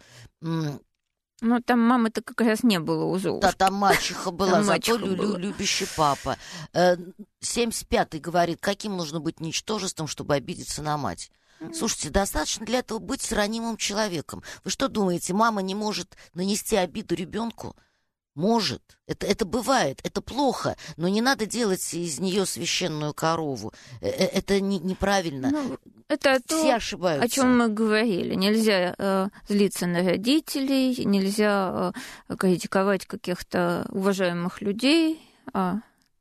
Ну, там мамы-то как раз не было у Золушки. Да, там мачеха была, там зато мачеха лю- была. любящий папа. Э, семьдесят пятый говорит, каким нужно быть ничтожеством, чтобы обидеться на мать. Слушайте, достаточно для этого быть ранимым человеком. Вы что думаете, мама не может нанести обиду ребенку? Может. Это, это бывает, это плохо, но не надо делать из нее священную корову. Э, Это не, неправильно. Ну, это Все то, ошибаются. о чем мы говорили. Нельзя э, злиться на родителей, нельзя э, критиковать каких-то уважаемых людей, э,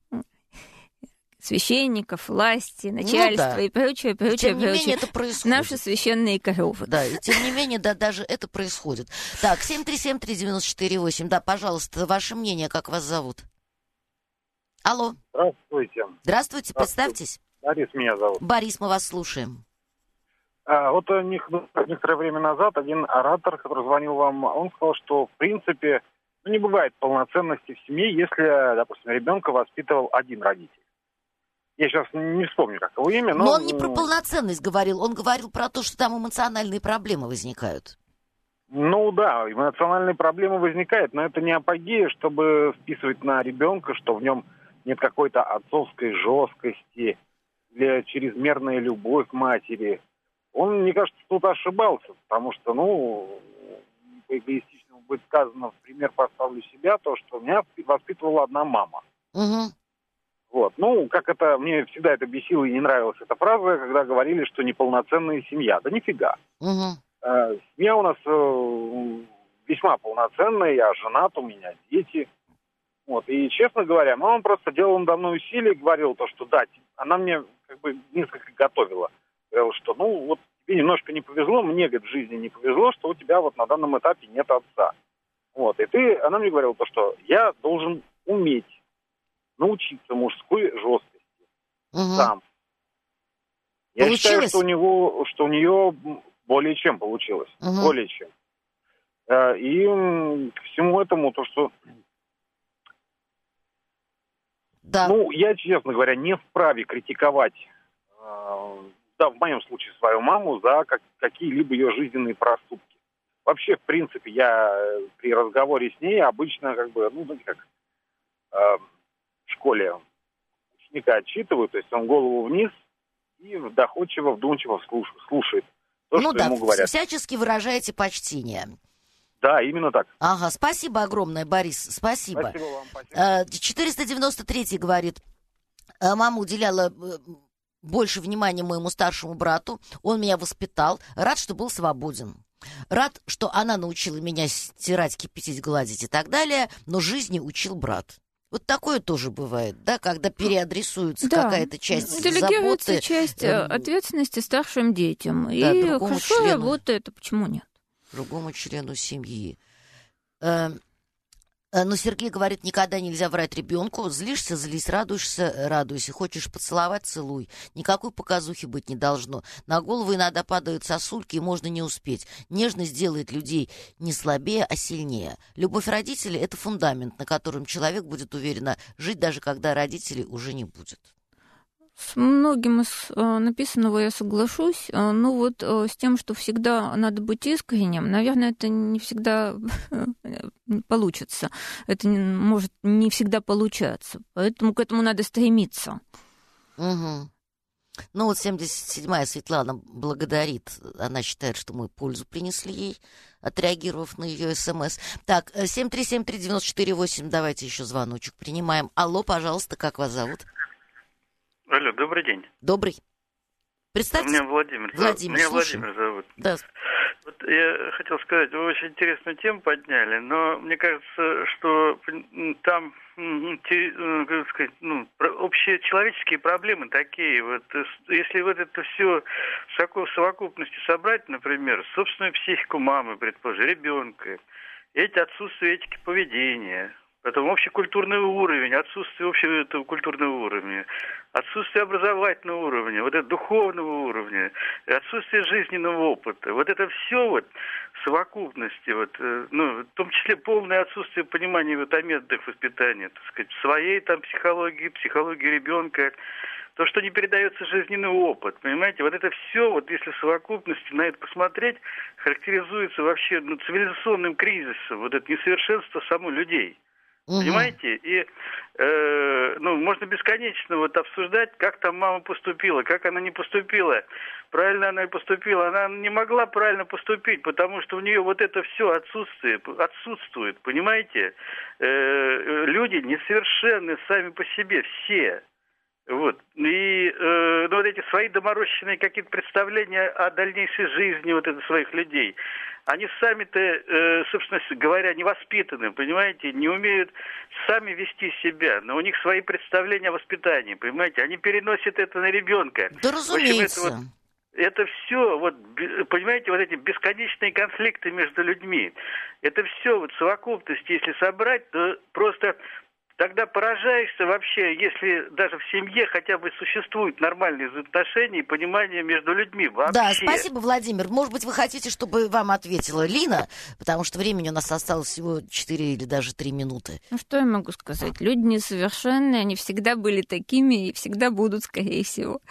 священников, власти, начальства ну, да. и прочее, прочее, Тем не прочее. менее, это происходит. Наши священные коровы. Да, и тем не менее, да, даже это происходит. Так, семь три семь три девять четыре восемь. Да, пожалуйста, ваше мнение, как вас зовут? Алло. Здравствуйте. Здравствуйте, представьтесь. Борис меня зовут. Борис, мы вас слушаем. А, вот некоторое время назад один оратор, который звонил вам, он сказал, что в принципе ну, не бывает полноценности в семье, если, допустим, ребенка воспитывал один родитель. Я сейчас не вспомню, как его имя, но... Но он не про полноценность говорил, он говорил про то, что там эмоциональные проблемы возникают. Ну да, эмоциональные проблемы возникают, но это не апогея, чтобы вписывать на ребенка, что в нем нет какой-то отцовской жесткости или чрезмерная любовь к матери. Он, мне кажется, тут ошибался, потому что, ну, эгоистично будет сказано, в пример поставлю себя, то, что меня воспитывала одна мама. Угу. Вот. Ну, как это, мне всегда это бесило и не нравилась эта фраза, когда говорили, что неполноценная семья. Да нифига. Угу. Э, семья у нас э, весьма полноценная, я женат, у меня дети. Вот. И, честно говоря, мама просто делала надо мной усилия, говорила то, что да, она мне как бы несколько готовила. Говорила, что ну вот тебе немножко не повезло, мне, говорит, в жизни не повезло, что у тебя вот на данном этапе нет отца. Вот. И ты, она мне говорила то, что я должен уметь научиться мужской жесткости Угу. сам. Я Получилось? считаю, что у него, что у нее более чем получилось. Угу. Более чем. Э, И м, к всему этому то, что Да. ну, я, честно говоря, не вправе критиковать, э, да, в моем случае, свою маму за как, какие-либо ее жизненные проступки. Вообще, в принципе, я э, при разговоре с ней обычно, как бы, ну, знаете, как э, в школе ученика отчитываю, то есть он голову вниз и доходчиво, вдумчиво слуш- слушает то, ну что да, ему говорят. всячески выражаете почтение. Да, именно так. Ага, спасибо огромное, Борис, спасибо. Спасибо вам. Спасибо. четыреста девяносто третий говорит, «Э, мама уделяла э, больше внимания моему старшему брату, он меня воспитал, рад, что был свободен. Рад, что она научила меня стирать, кипятить, гладить и так далее, но жизни учил брат». Вот такое тоже бывает, да, когда переадресуется Да. какая-то часть Делегируется заботы. часть э, ответственности старшим детям. да, и другому хорошо члену. работает, а почему нет? другому члену семьи. Э, э, но Сергей говорит, никогда нельзя врать ребенку. Злишься, злись, радуешься, радуйся. Хочешь поцеловать, целуй. Никакой показухи быть не должно. На голову иногда падают сосульки, и можно не успеть. Нежность делает людей не слабее, а сильнее. Любовь родителей — это фундамент, на котором человек будет уверенно жить, даже когда родителей уже не будет. С многим из э, написанного я соглашусь, э, но вот э, с тем, что всегда надо быть искренним, наверное, это не всегда получится. Это не, может не всегда получаться. Поэтому к этому надо стремиться. Угу. Ну вот семьдесят седьмая Светлана благодарит. Она считает, что мы пользу принесли ей, отреагировав на ее смс. Так, семь три семь три девять четыре восемь. Давайте еще звоночек принимаем. Алло, пожалуйста, как вас зовут? Алло, добрый день. Добрый. Представьте. Меня Владимир, Владимир, Меня слушаем. Владимир зовут. Да. Вот я хотел сказать, вы очень интересную тему подняли, но мне кажется, что там, как сказать, ну, общечеловеческие проблемы такие. Вот если вот это все в совокупности собрать, например, собственную психику мамы, предположим, ребенка, эти отсутствие этики поведения, потом общекультурный уровень, отсутствие общего этого культурного уровня, отсутствие образовательного уровня, вот это духовного уровня, отсутствие жизненного опыта. Вот это все вот в совокупности, вот, ну, в том числе полное отсутствие понимания вот о методах воспитания, так сказать, своей там психологии, психологии ребенка, то, что не передается жизненный опыт, понимаете, вот это все, вот если в совокупности на это посмотреть, характеризуется вообще ну, цивилизационным кризисом, вот это несовершенство самой людей. Угу. Понимаете? И э, ну, можно бесконечно вот обсуждать, как там мама поступила, как она не поступила. Правильно она и поступила. Она не могла правильно поступить, потому что у нее вот это все отсутствие, отсутствует. Понимаете? Э, люди несовершенны сами по себе, все. Вот. И э, ну, вот эти свои доморощенные какие-то представления о дальнейшей жизни вот это своих людей, они сами-то, э, собственно говоря, не воспитаны, понимаете, не умеют сами вести себя, но у них свои представления о воспитании, понимаете, они переносят это на ребенка. Да, разумеется. В общем, это, вот, это все, вот, понимаете, вот эти бесконечные конфликты между людьми, это все вот в совокупности, если собрать, то просто... Тогда поражаешься вообще, если даже в семье хотя бы существуют нормальные взаимоотношения и понимание между людьми вообще. Да, спасибо, Владимир. Может быть, вы хотите, чтобы вам ответила Лина, потому что времени у нас осталось всего четыре или даже три минуты. Ну, что я могу сказать? Люди несовершенные, они всегда были такими и всегда будут, скорее всего.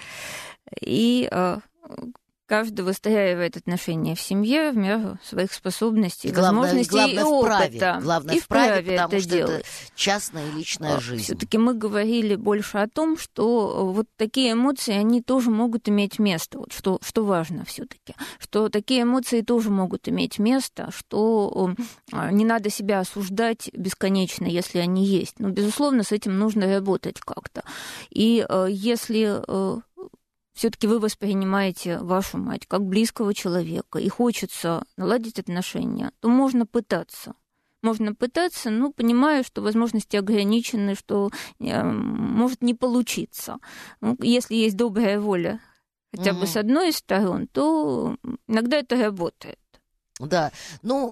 И э, каждый выстраивает отношения в семье в меру своих способностей, главное, возможностей главное и опыта. Главное и в праве, вправе потому это что делать. Это частная и личная жизнь. Все-таки мы говорили больше о том, что вот такие эмоции, они тоже могут иметь место. Вот что, что важно все-таки, что такие эмоции тоже могут иметь место, что не надо себя осуждать бесконечно, если они есть. Но, безусловно, с этим нужно работать как-то. И если... все-таки вы воспринимаете вашу мать как близкого человека и хочется наладить отношения, то можно пытаться. Можно пытаться, но понимая, что возможности ограничены, что э, может не получиться. Ну, если есть добрая воля хотя бы mm-hmm. с одной из сторон, то иногда это работает. Да, ну,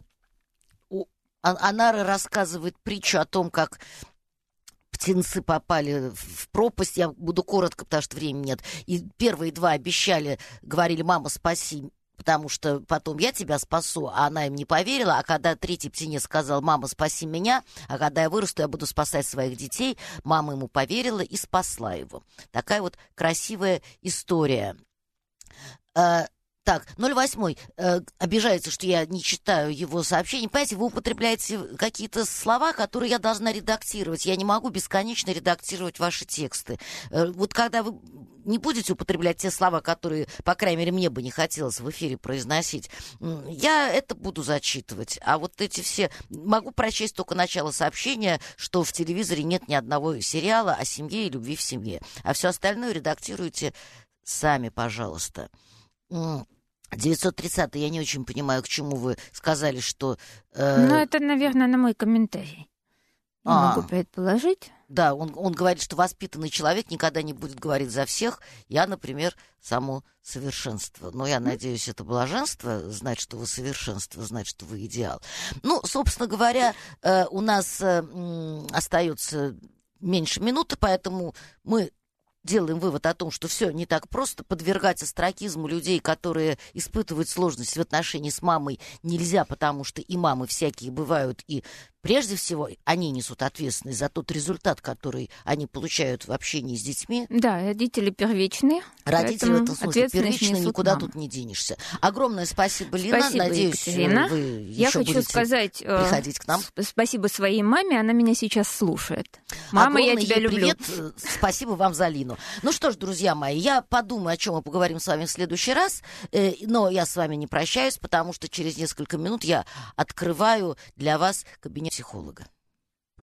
Анара рассказывает притчу о том, как птенцы попали в пропасть. Я буду коротко, потому что времени нет. И первые два обещали, говорили: мама, спаси, потому что потом я тебя спасу, а она им не поверила. А когда третий птенец сказал: мама, спаси меня, а когда я вырасту, я буду спасать своих детей, мама ему поверила и спасла его. Такая вот красивая история. Так, ноль восемь э, обижается, что я не читаю его сообщения. Понимаете, вы употребляете какие-то слова, которые я должна редактировать. Я не могу бесконечно редактировать ваши тексты. Э, вот когда вы не будете употреблять те слова, которые, по крайней мере, мне бы не хотелось в эфире произносить, я это буду зачитывать. А вот эти все... Могу прочесть только начало сообщения, что в телевизоре нет ни одного сериала о семье и любви в семье. А все остальное редактируйте сами, пожалуйста. девятьсот тридцатый, я не очень понимаю, к чему вы сказали, что... Э... Ну, это, наверное, на мой комментарий. Я а, могу предположить. Да, он, он говорит, что воспитанный человек никогда не будет говорить за всех. Я, например, само совершенство. Но я надеюсь, это блаженство, знать, что вы совершенство, знать, что вы идеал. Ну, собственно говоря, э, у нас э, остается меньше минуты, поэтому мы... делаем вывод о том, что все не так просто. Подвергать остракизму людей, которые испытывают сложности в отношении с мамой, нельзя, потому что и мамы всякие бывают, и прежде всего они несут ответственность за тот результат, который они получают в общении с детьми. Да, родители первичные. Родители в этом смысле первичные, никуда мамы. Тут не денешься. Огромное спасибо, Лина. Спасибо, надеюсь, Екатерина. Вы Я еще хочу сказать, приходить к нам. Спасибо своей маме, она меня сейчас слушает. Мама, Огромный я тебя люблю. Привет. Спасибо вам за Лину. Ну что ж, друзья мои, я подумаю, о чем мы поговорим с вами в следующий раз, но я с вами не прощаюсь, потому что через несколько минут я открываю для вас кабинет психолога.